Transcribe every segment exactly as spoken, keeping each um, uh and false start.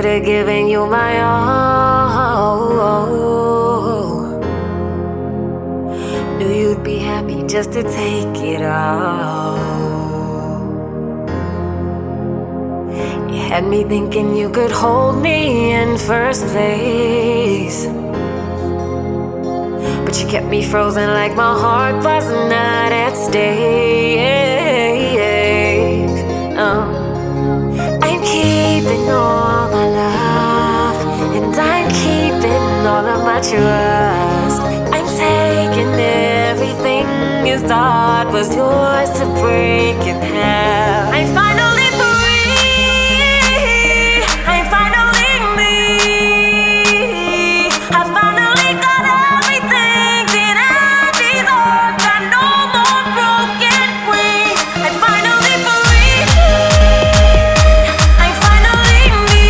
have given you my all. Knew you'd be happy just to take it all. You had me thinking you could hold me in first place, but you kept me frozen like my heart was not at stake. Um, I'm keeping all my love, and I'm keeping all of my trust. I'm taking everything you thought was yours to break in half. I'm finally free. I'm finally me. I finally got everything that I deserve. Got no more broken wings. I'm finally free. I'm finally me.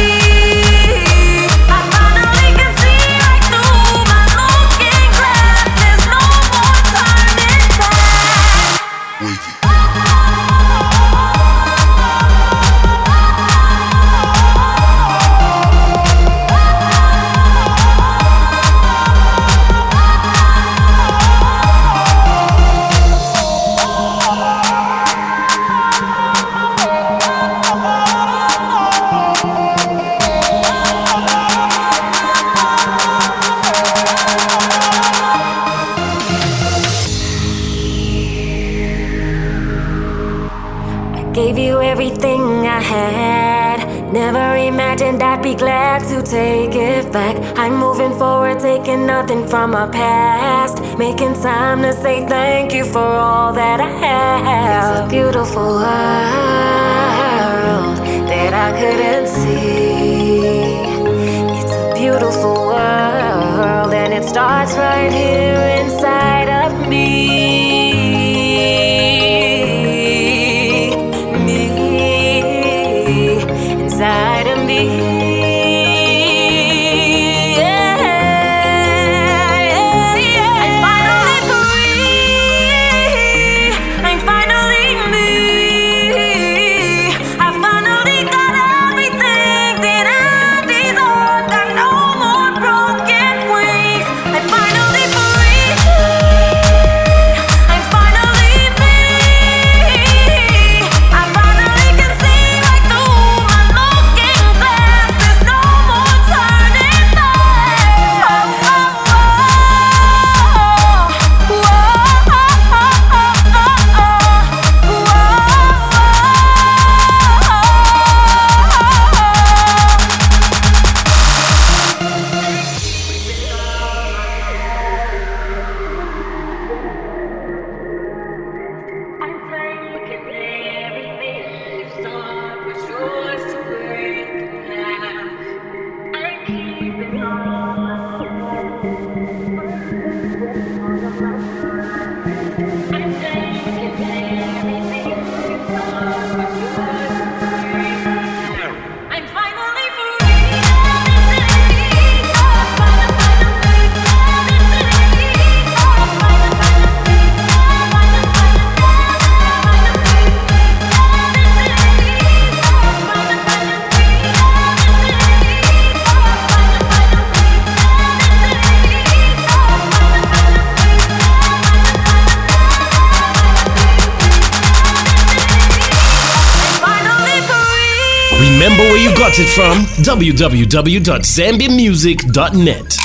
I finally can see right through my looking glass. There's no more turning back. Wavy. Gave you everything I had. Never imagined I'd be glad to take it back. I'm moving forward, taking nothing from my past. Making time to say thank you for all that I have. It's a beautiful world that I couldn't see. It's a beautiful world, and it starts right here inside of me. Inside of me, yeah, yeah, yeah. I'm finally free. I'm finally me. I finally got everything that I deserve. Got no more broken wings. I'm finally free. I'm finally me. I finally can see right through my looking glass. There's no more turning back. Oh, oh, oh, I'm taking everything you thought was yours to break in half. I'm keeping all my love. I'm taking everything you thought was yours to break in half. I'm finally free. Remember where you got it from? w w w dot zambia music dot net.